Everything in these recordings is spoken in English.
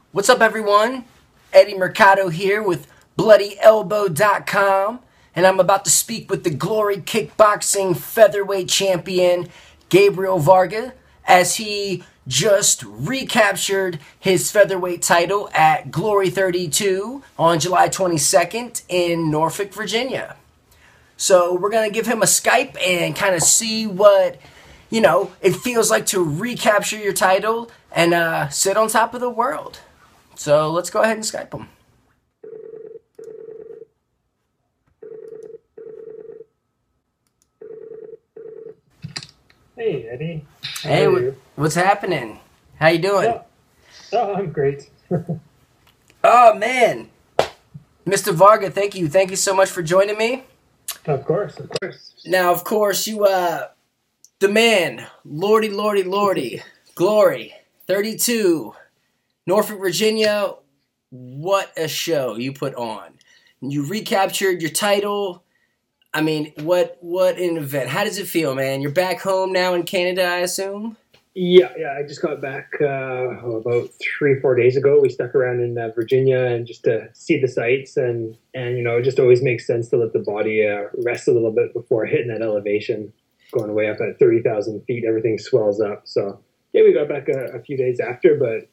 What's up, everyone? Eddie Mercado here with BloodyElbow.com, and I'm about to speak with the Glory Kickboxing Featherweight Champion, Gabriel Varga, as he just recaptured his featherweight title at Glory 32 on July 22nd in Norfolk, Virginia. So we're going to give him a Skype and kind of see what, it feels like to recapture your title and sit on top of the world. So let's go ahead and Skype him. Hey, Eddie. Hey, what's happening? How you doing? I'm great. Oh, man. Mr. Varga, thank you. Thank you so much for joining me. Of course. Now, of course, the man, Lordy, Glory, 32, Norfolk, Virginia. What a show you put on. You recaptured your title. I mean, what an event. How does it feel, man? You're back home now in Canada, I assume? Yeah. I just got back about 3-4 days ago. We stuck around in Virginia and just to see the sights and it just always makes sense to let the body rest a little bit before hitting that elevation. Going way up at 30,000 feet, everything swells up. So, yeah, we got back a few days after, but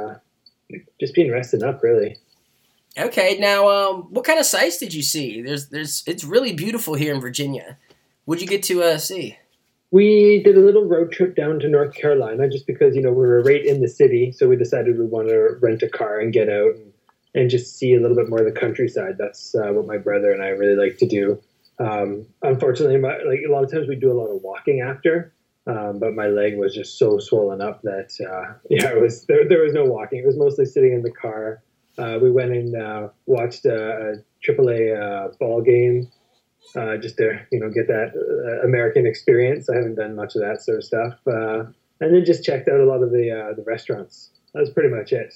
just been resting up, really. Okay, now, what kind of sights did you see? It's really beautiful here in Virginia. What'd you get to see? We did a little road trip down to North Carolina just because, we were right in the city. So we decided we want to rent a car and get out and just see a little bit more of the countryside. That's what my brother and I really like to do. Unfortunately, a lot of times we do a lot of walking after, but my leg was just so swollen up that, it was there was no walking. It was mostly sitting in the car. We went and watched a AAA ball game. Just to get that American experience. I haven't done much of that sort of stuff, and then just checked out a lot of the restaurants. That was pretty much it.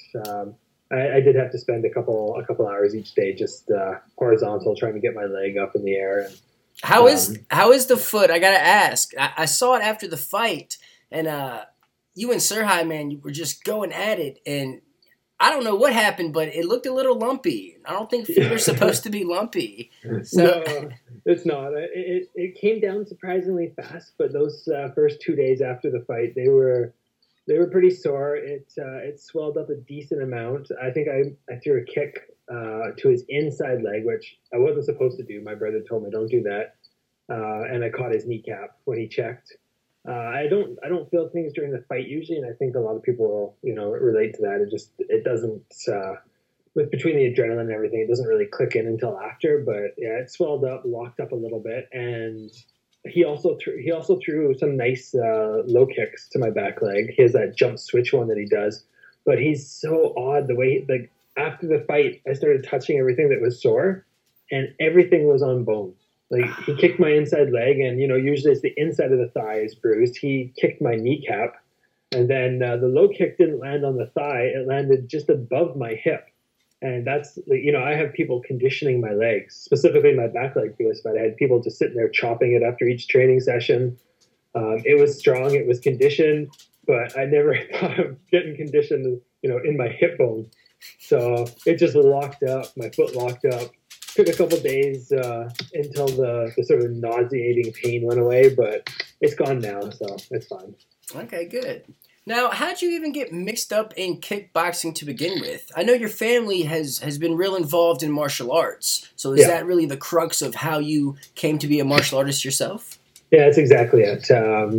I did have to spend a couple hours each day just horizontal, trying to get my leg up in the air. And, how is the foot? I gotta ask. I saw it after the fight, and you and Serhai, man, you were just going at it, and I don't know what happened, but it looked a little lumpy. I don't think feet are supposed to be lumpy. So. No, it's not. It came down surprisingly fast, but those first 2 days after the fight, they were pretty sore. It swelled up a decent amount. I think I threw a kick to his inside leg, which I wasn't supposed to do. My brother told me don't do that, and I caught his kneecap when he checked. I don't feel things during the fight usually, and I think a lot of people will, relate to that. It doesn't, with between the adrenaline and everything, it doesn't really click in until after. But yeah, it swelled up, locked up a little bit, and he also threw some nice low kicks to my back leg. He has that jump switch one that he does, but he's so odd the way after the fight, I started touching everything that was sore, and everything was on bone. He kicked my inside leg, and usually it's the inside of the thigh is bruised. He kicked my kneecap, and then the low kick didn't land on the thigh; it landed just above my hip. And that's I have people conditioning my legs, specifically my back leg for this fight. I had people just sitting there chopping it after each training session. It was strong, it was conditioned, but I never thought of getting conditioned, in my hip bone. So it just locked up. My foot locked up. Took a couple days until the sort of nauseating pain went away, but it's gone now, so it's fine. Okay, good. Now, how'd you even get mixed up in kickboxing to begin with? I know your family has been real involved in martial arts, so is that really the crux of how you came to be a martial artist yourself? Yeah, that's exactly it.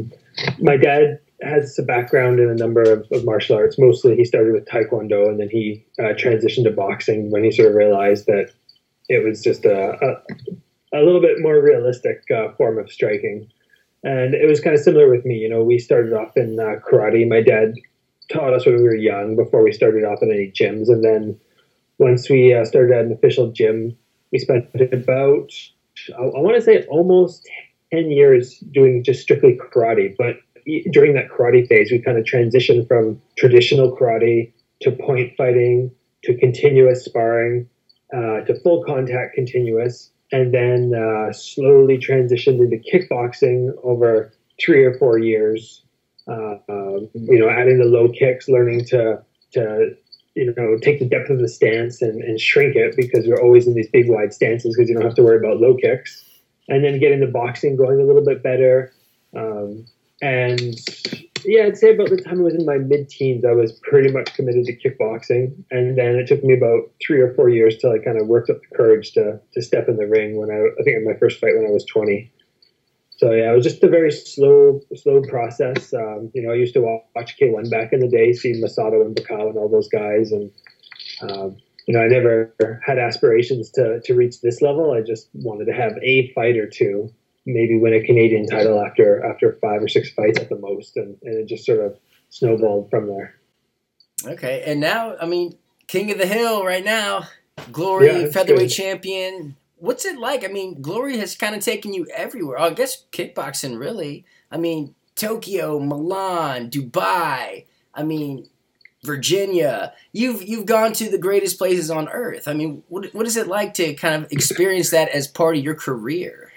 My dad has a background in a number of martial arts. Mostly he started with Taekwondo, and then he transitioned to boxing when he sort of realized that it was just a little bit more realistic form of striking. And it was kind of similar with me. We started off in karate. My dad taught us when we were young before we started off in any gyms. And then once we started at an official gym, we spent about, I want to say almost 10 years doing just strictly karate. But during that karate phase, we kind of transitioned from traditional karate to point fighting to continuous sparring. To full contact continuous, and then slowly transitioned into kickboxing over 3 or 4 years. Adding the low kicks, learning to take the depth of the stance and shrink it, because we're always in these big wide stances because you don't have to worry about low kicks, and then getting the boxing going a little bit better. And yeah, I'd say about the time I was in my mid-teens, I was pretty much committed to kickboxing. And then it took me about 3 or 4 years till I kind of worked up the courage to step in the ring when I think in my first fight when I was 20. So yeah, it was just a very slow process. I used to watch K1 back in the day, see Masato and Bakao and all those guys. And, I never had aspirations to reach this level. I just wanted to have a fight or two, maybe win a Canadian title after 5 or 6 fights at the most, and it just sort of snowballed from there. Okay, and now, King of the Hill right now, Glory, featherweight champion. What's it like? Glory has kind of taken you everywhere. I guess kickboxing, really. Tokyo, Milan, Dubai, Virginia. You've gone to the greatest places on earth. What is it like to kind of experience that as part of your career?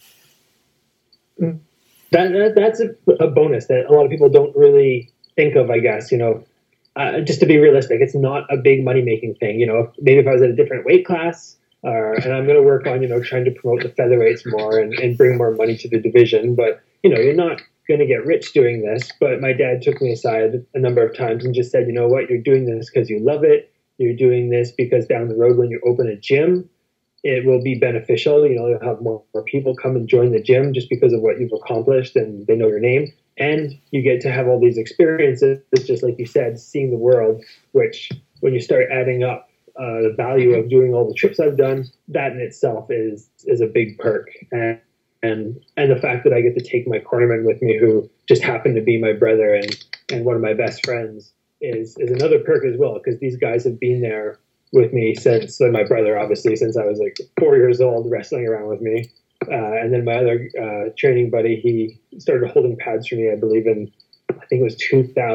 That's a bonus that a lot of people don't really think of, I guess. Just to be realistic, it's not a big money-making thing. Maybe if I was at a different weight class, and I'm going to work on, trying to promote the featherweights more and bring more money to the division. But, you're not going to get rich doing this. But my dad took me aside a number of times and just said, you know what, you're doing this because you love it. You're doing this because down the road when you open a gym, it will be beneficial. You'll have more people come and join the gym just because of what you've accomplished and they know your name. And you get to have all these experiences, just like you said, seeing the world, which when you start adding up the value of doing all the trips I've done, that in itself is a big perk. And the fact that I get to take my cornerman with me, who just happened to be my brother and one of my best friends, is another perk as well, because these guys have been there with me since, my brother, obviously, since I was like 4 years old, wrestling around with me. And then my other training buddy, he started holding pads for me, I believe I think it was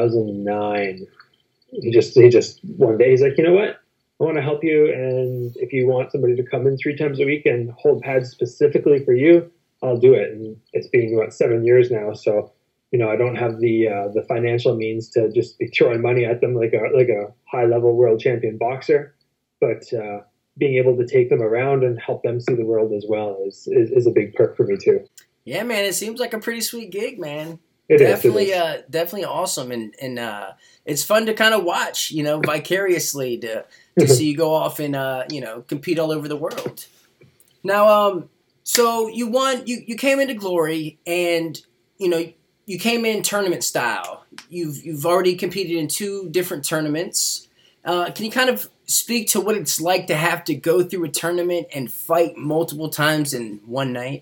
2009. He just one day, he's like, you know what? I want to help you. And if you want somebody to come in 3 times a week and hold pads specifically for you, I'll do it. And it's been 7 years now. So, I don't have the financial means to just be throwing money at them like a high level world champion boxer. But being able to take them around and help them see the world as well is a big perk for me too. Yeah, man, it seems like a pretty sweet gig, man. It definitely, is. Definitely awesome, and it's fun to kind of watch, vicariously to see you go off and compete all over the world. Now, so you came into Glory, and you came in tournament style. You've already competed in 2 different tournaments. Can you kind of speak to what it's like to have to go through a tournament and fight multiple times in one night?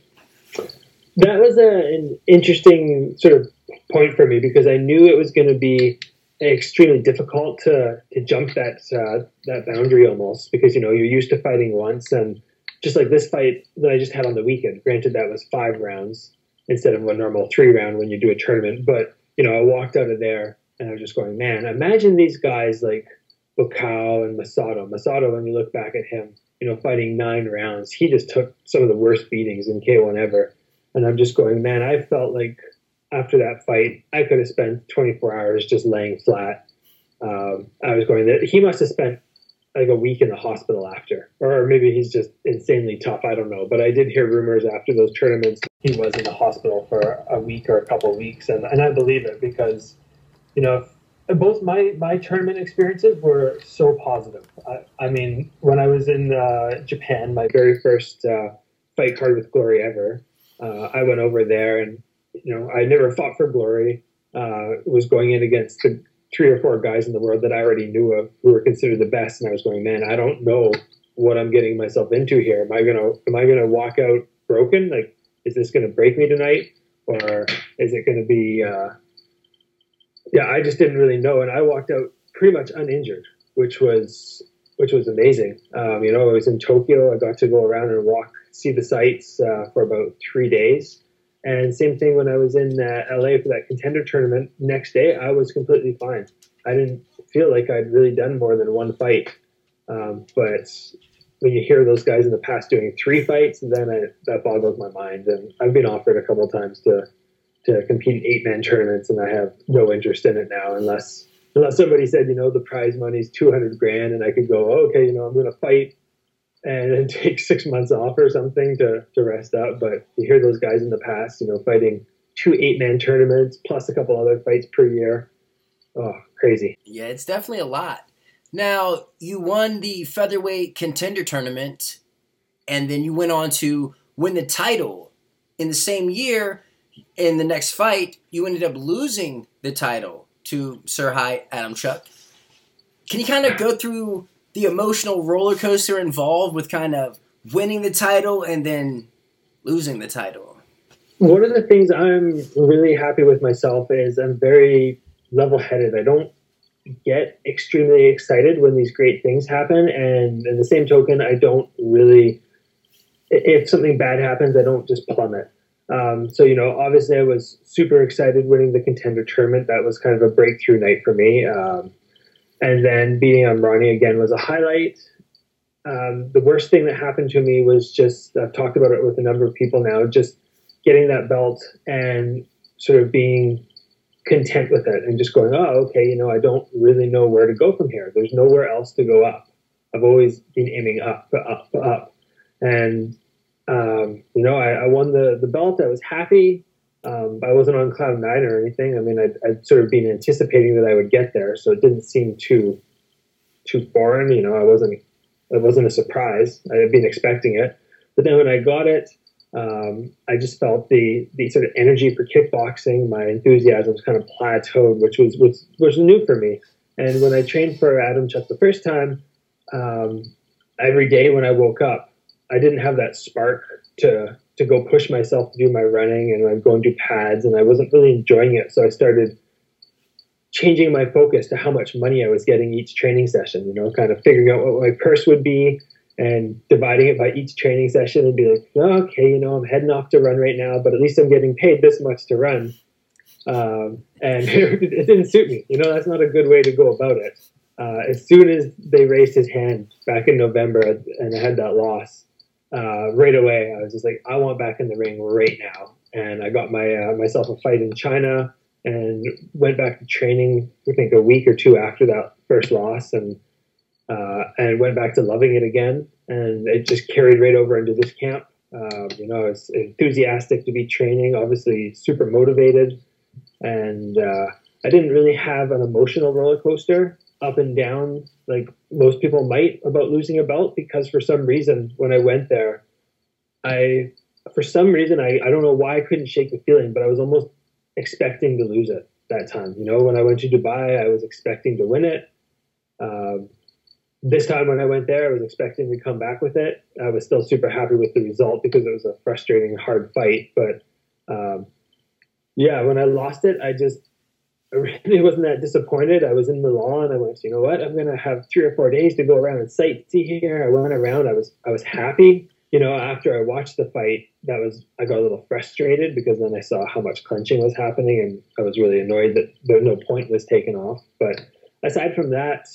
That was an interesting sort of point for me, because I knew it was going to be extremely difficult to jump that boundary almost, because you're used to fighting once, and just like this fight that I just had on the weekend. Granted, that was 5 rounds instead of a normal 3 round when you do a tournament, but I walked out of there and I was just going, man, imagine these guys like Bakao and Masato. Masato, when you look back at him, fighting 9 rounds, he just took some of the worst beatings in K1 ever. And I'm just going, man, I felt like after that fight, I could have spent 24 hours just laying flat. I was going, he must have spent like a week in the hospital after, or maybe he's just insanely tough. I don't know. But I did hear rumors after those tournaments, he was in the hospital for a week or a couple of weeks. And I believe it, because, both my tournament experiences were so positive. When I was in Japan, my very first fight card with Glory ever, I went over there and, I never fought for Glory. Was going in against the 3 or 4 guys in the world that I already knew of who were considered the best. And I was going, man, I don't know what I'm getting myself into here. Am I going to walk out broken? Like, is this going to break me tonight? Or is it going to be, I just didn't really know. And I walked out pretty much uninjured, which was amazing. I was in Tokyo. I got to go around and see the sights for about 3 days. And same thing when I was in LA for that contender tournament. Next day, I was completely fine. I didn't feel like I'd really done more than 1 fight. But when you hear those guys in the past doing 3 fights, then that boggles my mind. And I've been offered a couple of times to compete in 8-man tournaments, and I have no interest in it now unless unless somebody said, the prize money is 200 grand, and I could go, okay, I'm going to fight and then take 6 months off or something to rest up. But you hear those guys in the past, fighting 2 8-man tournaments plus a couple other fights per year. Oh, crazy. Yeah, it's definitely a lot. Now, you won the featherweight contender tournament, and then you went on to win the title. In the same year, in the next fight, you ended up losing the title to Serhii Adamchuk. Can you kind of go through the emotional roller coaster involved with kind of winning the title and then losing the title? One of the things I'm really happy with myself is I'm very level-headed. I don't get extremely excited when these great things happen, and in the same token, I don't really, if something bad happens, I don't just plummet. So, obviously I was super excited winning the contender tournament. That was kind of a breakthrough night for me. And then beating Amrani again was a highlight. The worst thing that happened to me was just, I've talked about it with a number of people now, just getting that belt and sort of being content with it and just going, oh, okay, I don't really know where to go from here. There's nowhere else to go up. I've always been aiming up. And, I won the belt. I was happy. I wasn't on cloud 9 or anything. I mean, I'd sort of been anticipating that I would get there, so it didn't seem too foreign. It wasn't a surprise. I had been expecting it. But then when I got it, I just felt the sort of energy for kickboxing, my enthusiasm was kind of plateaued, which was new for me. And when I trained for Adamchuk the first time, every day when I woke up, I didn't have that spark to go push myself to do my running, and I'd go and do pads, and I wasn't really enjoying it. So I started changing my focus to how much money I was getting each training session, kind of figuring out what my purse would be and dividing it by each training session and be like, oh, okay, I'm heading off to run right now, but at least I'm getting paid this much to run. And it didn't suit me. That's not a good way to go about it. As soon as they raised his hand back in November and I had that loss, right away, I was just like, I want back in the ring right now. And I got myself a fight in China and went back to training, I think a week or two after that first loss, and went back to loving it again. And it just carried right over into this camp. I was enthusiastic to be training, obviously super motivated. And I didn't really have an emotional roller coaster up and down like most people might about losing a belt, because for some reason when I went there, I don't know why I couldn't shake the feeling, but I was almost expecting to lose it that time. When I went to Dubai, I was expecting to win it. This time when I went there, I was expecting to come back with it. I was still super happy with the result because it was a frustrating, hard fight. But when I lost it, I really wasn't that disappointed. I was in Milan. I went, you know what? I'm going to have 3 or 4 days to go around and sightsee here. I went around. I was happy. After I watched the fight, I got a little frustrated because then I saw how much clenching was happening, and I was really annoyed that no point was taken off. But aside from that,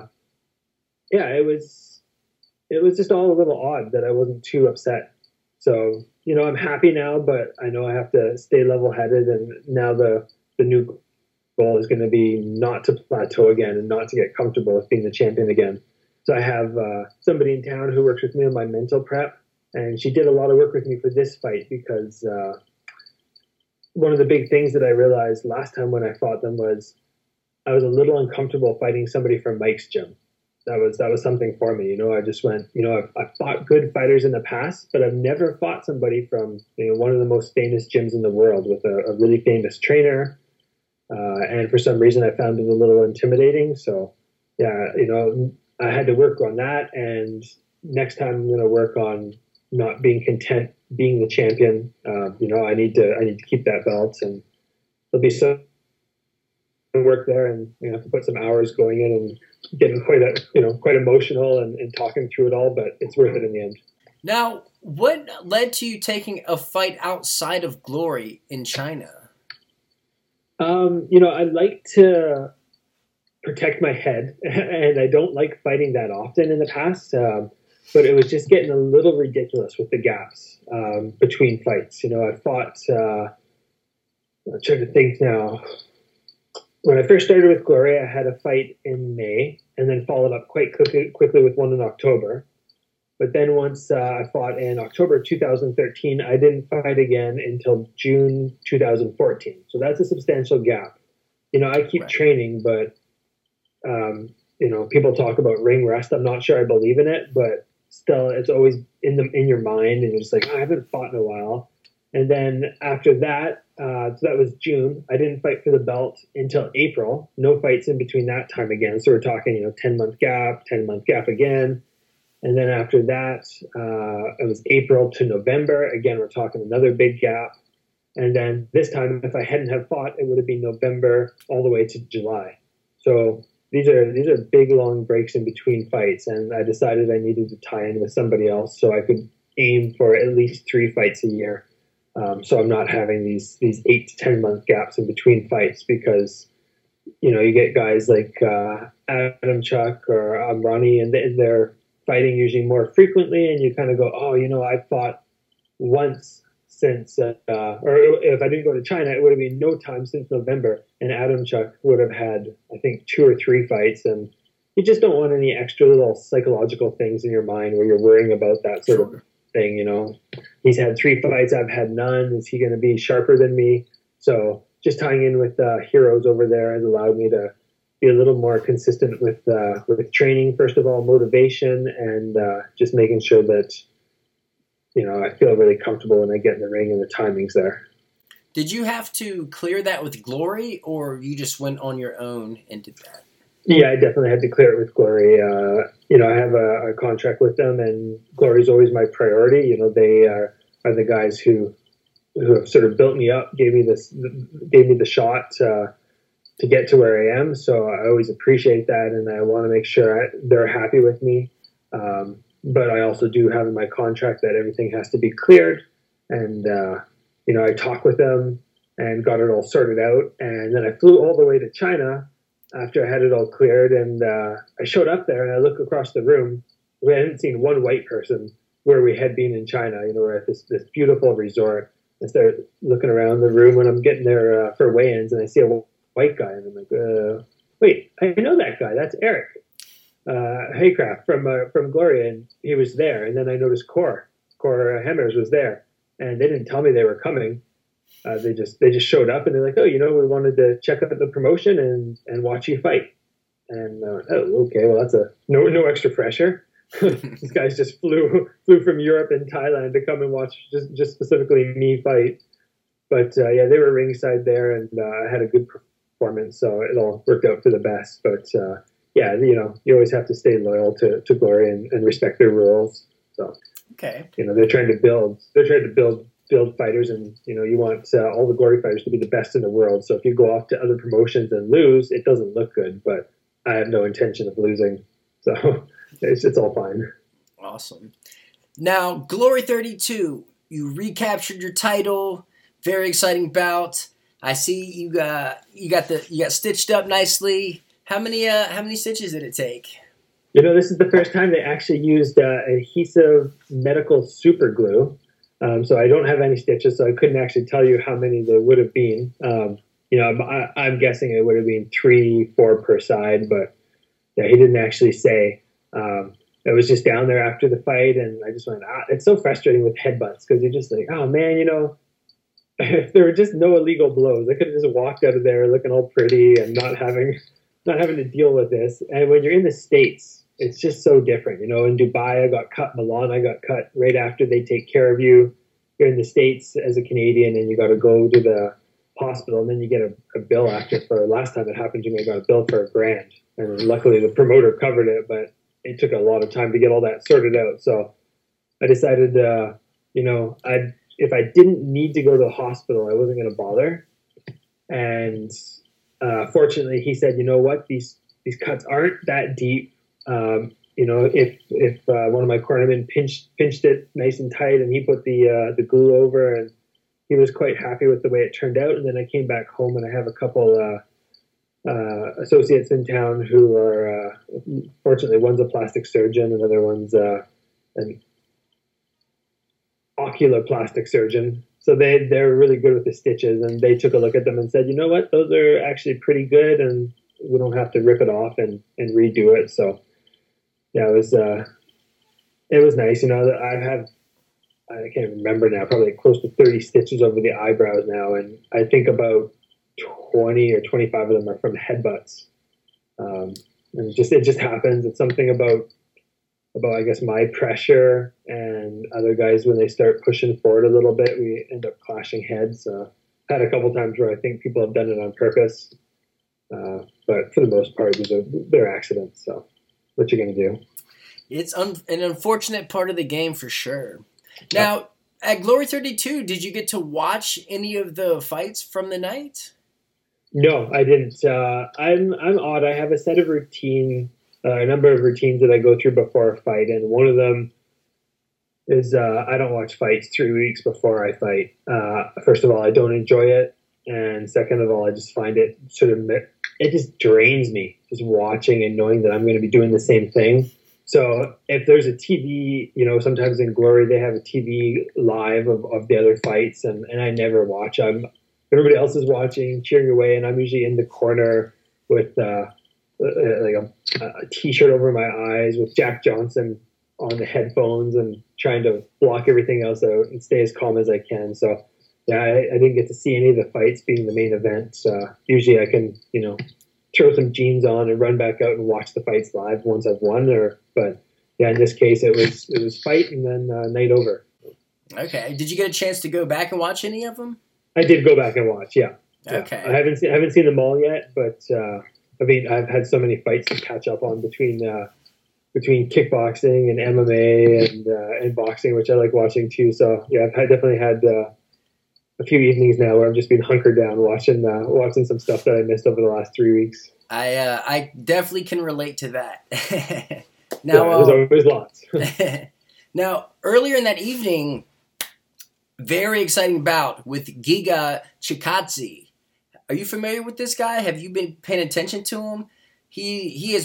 it was just all a little odd that I wasn't too upset. So, I'm happy now, but I know I have to stay level-headed, and now the new goal is going to be not to plateau again and not to get comfortable with being the champion again. So I have somebody in town who works with me on my mental prep, and she did a lot of work with me for this fight because one of the big things that I realized last time when I fought them was I was a little uncomfortable fighting somebody from Mike's gym. That was something for me. I just went, I've fought good fighters in the past, but I've never fought somebody from one of the most famous gyms in the world with a really famous trainer. And for some reason, I found it a little intimidating. So, I had to work on that. And next time, I'm going to work on not being content being the champion. I need to keep that belt, and there'll be some work there, and have to put some hours going in and getting quite emotional and talking through it all. But it's worth it in the end. Now, what led to you taking a fight outside of Glory in China? I like to protect my head, and I don't like fighting that often in the past, but it was just getting a little ridiculous with the gaps between fights. I fought, I'm trying to think now, when I first started with Glory, I had a fight in May, and then followed up quite quickly with one in October. But then once I fought in October 2013, I didn't fight again until June 2014. So that's a substantial gap. I keep training, but people talk about ring rust. I'm not sure I believe in it, but still, it's always in your mind, and you're just like, I haven't fought in a while. And then after that, so that was June. I didn't fight for the belt until April. No fights in between that time again. So we're talking, 10-month gap, 10-month gap again. And then after that, it was April to November. Again, we're talking another big gap. And then this time, if I hadn't have fought, it would have been November all the way to July. So these are big, long breaks in between fights. And I decided I needed to tie in with somebody else so I could aim for at least 3 fights a year. So I'm not having these 8 to 10 month gaps in between fights, because you get guys like Adam Chuck or Ronnie, and they're fighting usually more frequently, and you kind of go, I fought once since, or if I didn't go to China, it would have been no time since November, and Adam Chuck would have had, I think, 2 or 3 fights, and you just don't want any extra little psychological things in your mind where you're worrying about that sort of thing. He's had 3 fights, I've had none. Is he going to be sharper than me? So just tying in with heroes over there has allowed me to be a little more consistent with training, first of all, motivation, and just making sure that I feel really comfortable when I get in the ring and the timing's there. Did you have to clear that with Glory, or you just went on your own and did that? Yeah, I definitely had to clear it with Glory. I have a contract with them, and Glory's always my priority. They are the guys who have sort of built me up, gave me the shot to get to where I am. So I always appreciate that, and I want to make sure they're happy with me. But I also do have in my contract that everything has to be cleared, and I talked with them and got it all sorted out, and then I flew all the way to China after I had it all cleared, and I showed up there, and I look across the room. We hadn't seen one white person where we had been in China. We're at this beautiful resort. I start looking around the room when I'm getting there for weigh-ins, and I see a white guy, and I'm like, wait, I know that guy. That's Eric Haycraft from Gloria, and he was there. And then I noticed Core Hemmers was there, and they didn't tell me they were coming. They just showed up, and they're like, we wanted to check out the promotion and watch you fight. And okay, well, that's no extra pressure. These guys just flew from Europe and Thailand to come and watch just specifically me fight. But they were ringside there, and I had a good performance, so it all worked out for the best. But you always have to stay loyal to Glory and respect their rules. So okay, they're trying to build fighters, and you want all the Glory fighters to be the best in the world. So if you go off to other promotions and lose, it doesn't look good. But I have no intention of losing, so it's all fine. Awesome. Now, Glory 32, you recaptured your title. Very exciting bout. I see you got stitched up nicely. How many stitches did it take? This is the first time they actually used adhesive medical super glue. So I don't have any stitches, so I couldn't actually tell you how many there would have been. I'm guessing it would have been 3-4 per side, but yeah, he didn't actually say. I was just down there after the fight, and I just went, it's so frustrating with headbutts, because you're just like, oh man, if there were just no illegal blows, I could have just walked out of there looking all pretty and not having to deal with this. And when you're in the States, it's just so different. In Dubai, I got cut. Milan, I got cut right after they take care of you. You're in the States as a Canadian, and you got to go to the hospital, and then you get a bill after. For last time it happened to me, I got a bill for $1,000, and luckily the promoter covered it, but it took a lot of time to get all that sorted out. So I decided, if I didn't need to go to the hospital, I wasn't going to bother. And fortunately, he said, you know what, these cuts aren't that deep. If one of my cornermen pinched it nice and tight, and he put the glue over, and he was quite happy with the way it turned out. And then I came back home, and I have a couple associates in town who are, fortunately, one's a plastic surgeon, another one's an ocular plastic surgeon. So they're really good with the stitches, and they took a look at them and said, you know what, those are actually pretty good, and we don't have to rip it off and redo it. So yeah, it was nice. You know, I can't remember now, probably close to 30 stitches over the eyebrows now, and I think about 20 or 25 of them are from headbutts. And it just happens. It's something about I guess my pressure and other guys when they start pushing forward a little bit, we end up clashing heads. Had a couple times where I think people have done it on purpose, but for the most part, they're accidents. So, what you gonna do? It's an unfortunate part of the game for sure. Now, at Glory 32, did you get to watch any of the fights from the night? No, I didn't. I'm odd. I have a set of a number of routines that I go through before a fight, and one of them is I don't watch fights 3 weeks before I fight. First of all, I don't enjoy it, and second of all, I just find it it just drains me just watching and knowing that I'm going to be doing the same thing. So if there's a TV, you know, sometimes in Glory they have a TV live of the other fights, and I never watch. Everybody else is watching, cheering away, and I'm usually in the corner with like a T-shirt over my eyes with Jack Johnson on the headphones and trying to block everything else out and stay as calm as I can. So yeah, I didn't get to see any of the fights being the main event. Usually I can, you know, throw some jeans on and run back out and watch the fights live once I've won. But yeah, in this case it was fight and then night over. Okay. Did you get a chance to go back and watch any of them? I did go back and watch. Yeah. Okay. I haven't seen them all yet, but I mean, I've had so many fights to catch up on between kickboxing and MMA and boxing, which I like watching too. So yeah, I've definitely had a few evenings now where I've just been hunkered down watching some stuff that I missed over the last 3 weeks. I definitely can relate to that. Now, yeah, there's always lots. Now, earlier in that evening, very exciting bout with Giga Chikadze. Are you familiar with this guy? Have you been paying attention to him? This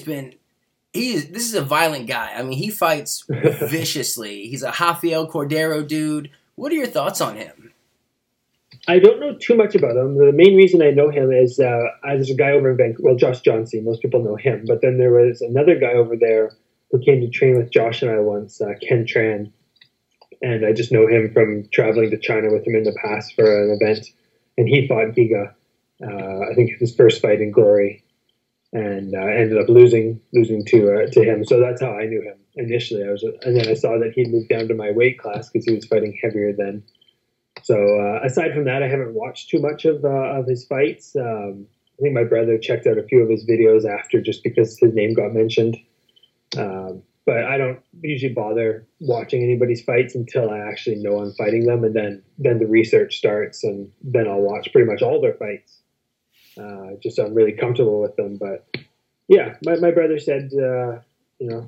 is a violent guy. I mean, he fights viciously. He's a Rafael Cordero dude. What are your thoughts on him? I don't know too much about him. The main reason I know him is there's a guy over in Vancouver. Well, Josh Johnston. Most people know him. But then there was another guy over there who came to train with Josh and I once, Ken Tran. And I just know him from traveling to China with him in the past for an event. And he fought Giga. I think his first fight in Glory. And ended up losing to him. So that's how I knew him initially. And then I saw that he'd moved down to my weight class because he was fighting heavier then. So aside from that, I haven't watched too much of his fights. I think my brother checked out a few of his videos after just because his name got mentioned. But I don't usually bother watching anybody's fights until I actually know I'm fighting them, and then the research starts, and then I'll watch pretty much all their fights. Just so I'm really comfortable with them. But yeah, my brother said, my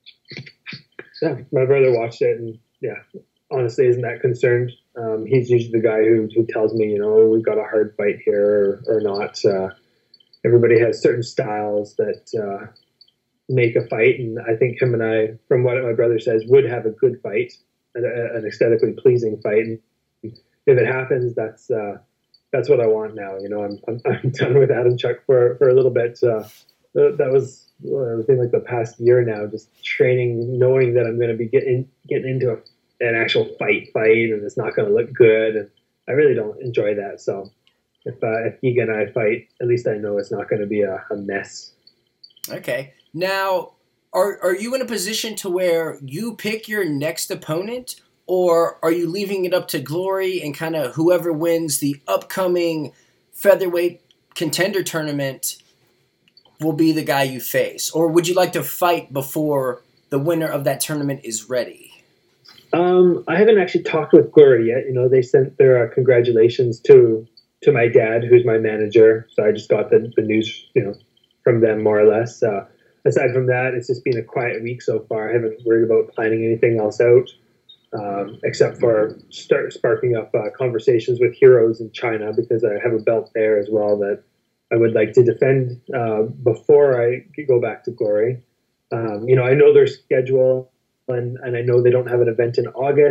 brother watched it, and yeah, honestly isn't that concerned. He's usually the guy who tells me, we've got a hard fight here or not. Everybody has certain styles that make a fight, and I think him and I, from what my brother says, would have a good fight, an aesthetically pleasing fight. And if it happens, that's what I want now. I'm done with Adam Chuck for a little bit. That was within like the past year now, just training, knowing that I'm going to be getting into an actual fight, and it's not going to look good, and I really don't enjoy that. So if Giga and I fight, at least I know it's not going to be a mess. Okay. Now, are you in a position to where you pick your next opponent, or are you leaving it up to Glory and kind of whoever wins the upcoming featherweight contender tournament will be the guy you face? Or would you like to fight before the winner of that tournament is ready? I haven't actually talked with Glory yet. They sent their congratulations to my dad, who's my manager. So I just got the news, from them more or less. Aside from that, it's just been a quiet week so far. I haven't worried about planning anything else out, except for sparking up conversations with heroes in China, because I have a belt there as well that I would like to defend before I go back to Glory. I know their schedule, and I know they don't have an event in August.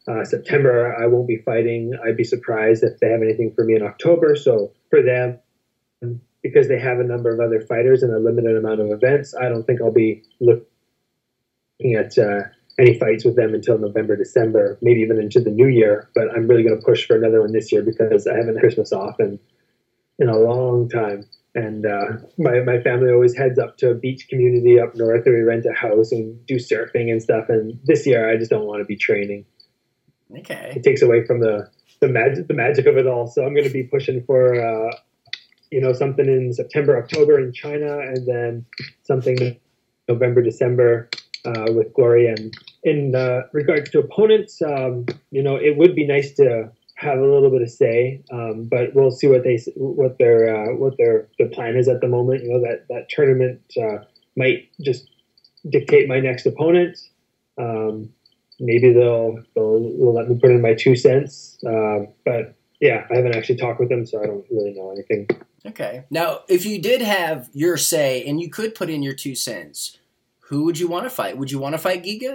September, I won't be fighting. I'd be surprised if they have anything for me in October. So for them, because they have a number of other fighters and a limited amount of events, I don't think I'll be looking at any fights with them until November, December, maybe even into the new year. But I'm really going to push for another one this year because I haven't had Christmas off in a long time. And my family always heads up to a beach community up north, where we rent a house and do surfing and stuff. And this year, I just don't want to be training. Okay. It takes away from the magic of it all. So I'm going to be pushing for something in September, October in China, and then something November, December with Glory. And in regards to opponents, it would be nice to have a little bit of say, but we'll see what their plan is at the moment. That tournament might just dictate my next opponent. Maybe they'll let me put in my 2 cents. But yeah, I haven't actually talked with them, so I don't really know anything. Okay. Now, if you did have your say and you could put in your 2 cents, who would you want to fight? Would you want to fight Giga?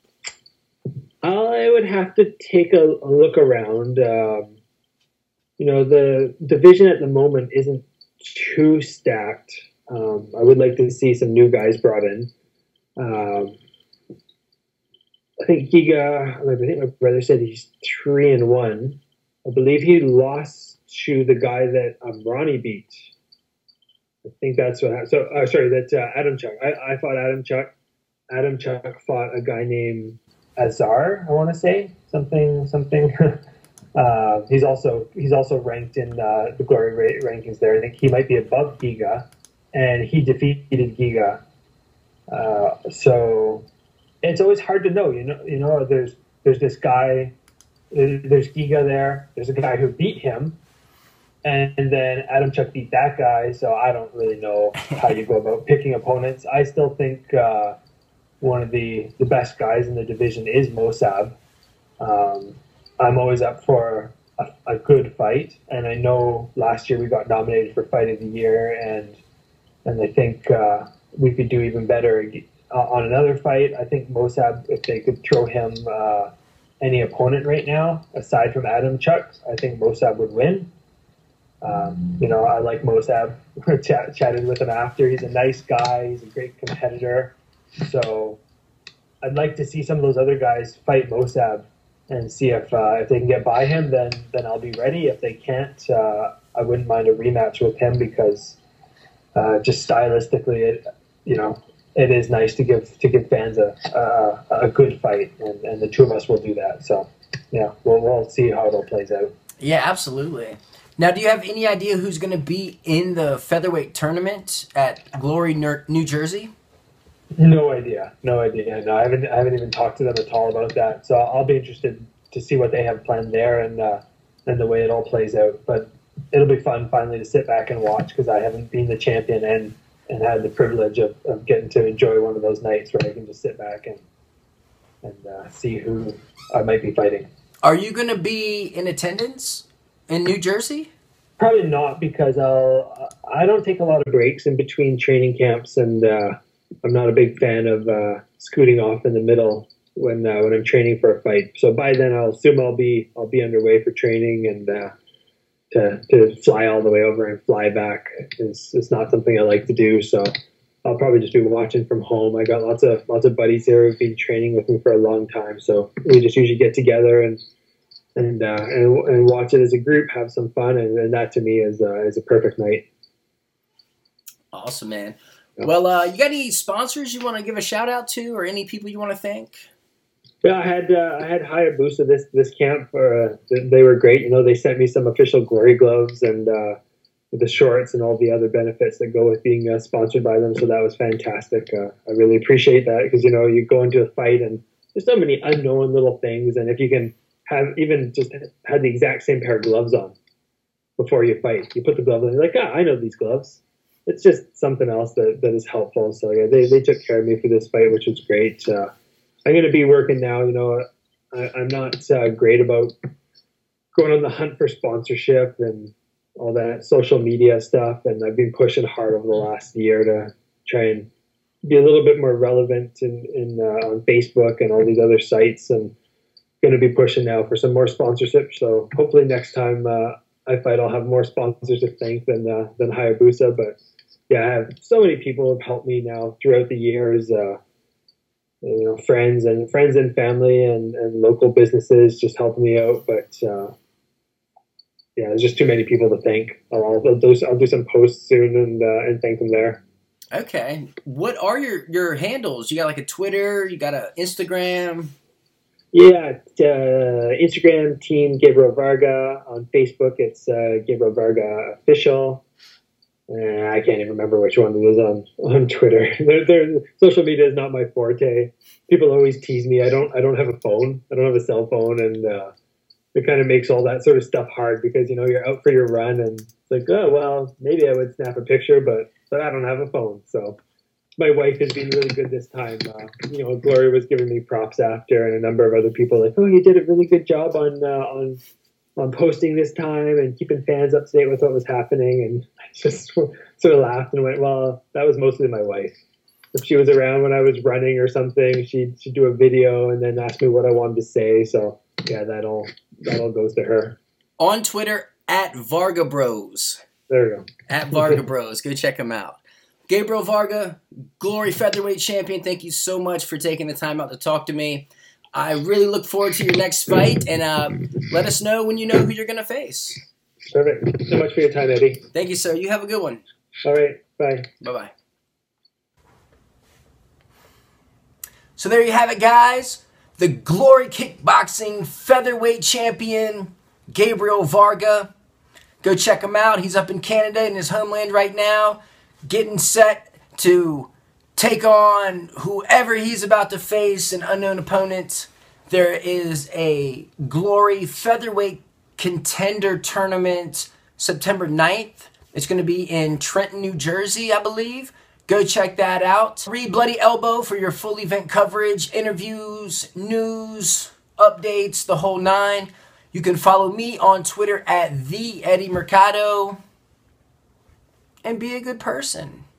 I would have to take a look around. The division at the moment isn't too stacked. I would like to see some new guys brought in. I think Giga, I think my brother said he's 3-1. I believe he lost to the guy that Ronnie beat. I think that's what happened. So, Adam Chuck. I fought Adam Chuck. Adam Chuck fought a guy named Azar, I want to say. Something. He's also ranked in the Glory rankings there. I think he might be above Giga, and he defeated Giga. So it's always hard to know. There's this guy. There's Giga there. There's a guy who beat him, and then Adam Chuck beat that guy. So I don't really know how you go about picking opponents. I still think one of the best guys in the division is Mosab. I'm always up for a good fight, and I know last year we got nominated for Fight of the Year, and I think we could do even better on another fight. I think Mosab, if they could throw him any opponent right now, aside from Adam Chuck, I think Mosab would win. I like Mosab. Chatted with him after. He's a nice guy. He's a great competitor. So I'd like to see some of those other guys fight Mosab and see if they can get by him. Then I'll be ready. If they can't, I wouldn't mind a rematch with him because just stylistically, it is nice to give fans a good fight, and the two of us will do that. So yeah, we'll see how it all plays out. Yeah, absolutely. Now, do you have any idea who's going to be in the featherweight tournament at Glory, New Jersey? No idea. No, I haven't even talked to them at all about that. So I'll be interested to see what they have planned there and the way it all plays out. But it'll be fun finally to sit back and watch because I haven't been the champion and had the privilege of getting to enjoy one of those nights where I can just sit back and see who I might be fighting. Are you going to be in attendance in New Jersey? Probably not because I don't take a lot of breaks in between training camps, and I'm not a big fan of scooting off in the middle when I'm training for a fight. So by then, I'll assume I'll be underway for training, and to fly all the way over and fly back is not something I like to do. So I'll probably just be watching from home. I got lots of buddies here who've been training with me for a long time, so we just usually get together and watch it as a group, have some fun, and that to me is a perfect night. Awesome, man. Well, you got any sponsors you want to give a shout out to, or any people you want to thank? Yeah, I had Hayabusa this camp. They were great. They sent me some official Glory gloves and the shorts and all the other benefits that go with being sponsored by them. So that was fantastic. I really appreciate that because you go into a fight and there's so many unknown little things, and if you can have even just had the exact same pair of gloves on before you fight, you put the gloves on, you're like, I know these gloves. It's just something else that is helpful. So yeah, they took care of me for this fight, which was great. I'm going to be working now. I'm not great about going on the hunt for sponsorship and all that social media stuff. And I've been pushing hard over the last year to try and be a little bit more relevant on Facebook and all these other sites. And going to be pushing now for some more sponsorship. So hopefully next time I fight, I'll have more sponsors to thank than Hayabusa. But yeah, I have so many people have helped me now throughout the years. Friends and family and local businesses just helping me out. But yeah, there's just too many people to thank. I'll do some posts soon and thank them there. Okay. What are your handles? You got like a Twitter? You got an Instagram? Yeah, Instagram, Team Gabriel Varga. On Facebook, it's Gabriel Varga Official. I can't even remember which one it is on Twitter. Social media is not my forte. People always tease me. I don't have a phone. I don't have a cell phone, and it kind of makes all that sort of stuff hard because you're out for your run, and it's like, oh well, maybe I would snap a picture, but I don't have a phone. So my wife has been really good this time. Gloria was giving me props after, and a number of other people like, oh, you did a really good job on posting this time and keeping fans up to date with what was happening. And I just sort of laughed and went, well, that was mostly my wife. If she was around when I was running or something, she'd do a video and then ask me what I wanted to say. So yeah, that all goes to her. On Twitter, at Varga Bros. There we go. At Varga Bros. Go check him out. Gabriel Varga, Glory Featherweight Champion, thank you so much for taking the time out to talk to me. I really look forward to your next fight, and let us know when you know who you're going to face. Perfect. Thanks so much for your time, Eddie. Thank you, sir. You have a good one. All right. Bye. Bye-bye. So there you have it, guys. The Glory Kickboxing Featherweight Champion, Gabriel Varga. Go check him out. He's up in Canada in his homeland right now, getting set to take on whoever he's about to face, an unknown opponent. There is a Glory Featherweight Contender Tournament September 9th. It's going to be in Trenton, New Jersey, I believe. Go check that out. Read Bloody Elbow for your full event coverage, interviews, news, updates, the whole nine. You can follow me on Twitter at @TheEddieMercado. And be a good person.